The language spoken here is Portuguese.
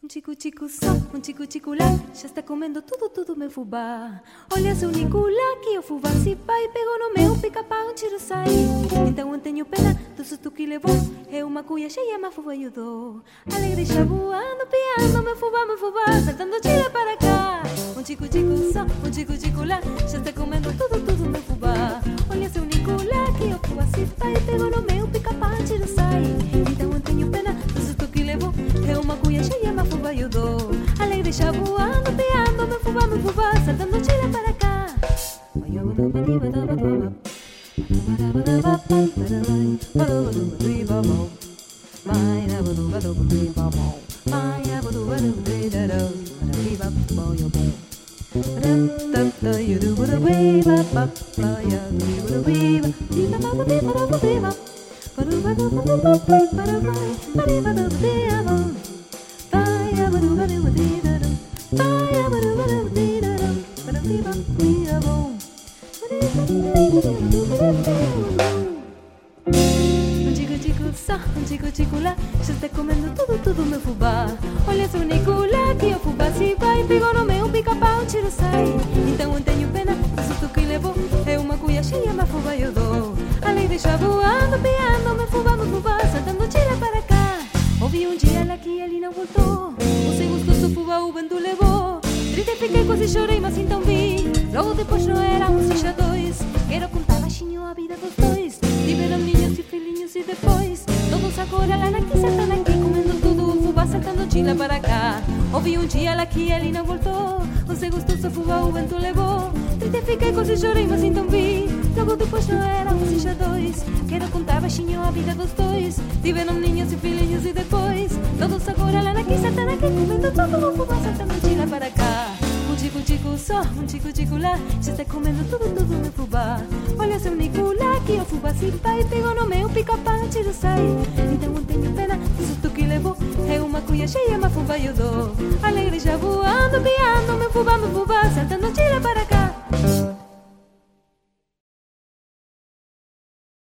tico só, tico lá, já está comendo tudo meu fubá. Olha seu Nicolá, que o fubá se vai, pegou no meu pica-pau, tiro sai. Então eu tenho pena do susto que levou, é uma cuia cheia, mas fubá ajudou. Alegre chabuando, piando, meu fubá, saltando tira para cá. Tico só, tico lá, já está comendo tudo meu fubá. Olha seu Nicolá, que o fubá se vai, pegou no meu pica-pau, tiro sai. Então eu tenho pena do susto que levou, é uma cuia cheia, mas fubá ajudou. Alegre chabuando, piando, meu fubá, saltando tira para cá. Tico lá, já está comendo tudo meu fubá. Olha seu Nicolá, que o fubá se vai, pegou no meu pica-pau, tiro sai. Então eu tenho pena do susto que levou, é uma cuia cheia, mas fubá ajudou. Além de voando, piando, meu fubá, saltando tira para cá. Ouvi um dia lá que ele não voltou, você gostou do fubá, o vento levou. Triste fiquei, quase chorei, mas então vi. Logo depois não era um, já dois. Quero contar baixinho a vida dos dois. Tiveram ninhos e filhinhos e depois todos agora lá aqui, saltando aqui, comendo tudo, o fubá saltando tira para cá. Ouvi um dia lá que ele não voltou, você gostou do fubá, o vento levou. Triste fiquei, quase chorei, mas então vi. Logo depois não era um, já dois. Quero contar baixinho a vida dos dois. Tiveram ninhos e filhinhos e depois todos agora lá aqui, saltando aqui, comendo tudo, o fubá saltando tira para cá. Tico só, tico lá, já está comendo tudo meu fubá. Olha seu Nicolá, que o fubá se vai, pegou no meu pica-pau, tiro sai. Então eu tenho pena do susto que levou, é uma cuia cheia, mas fubá ajudou.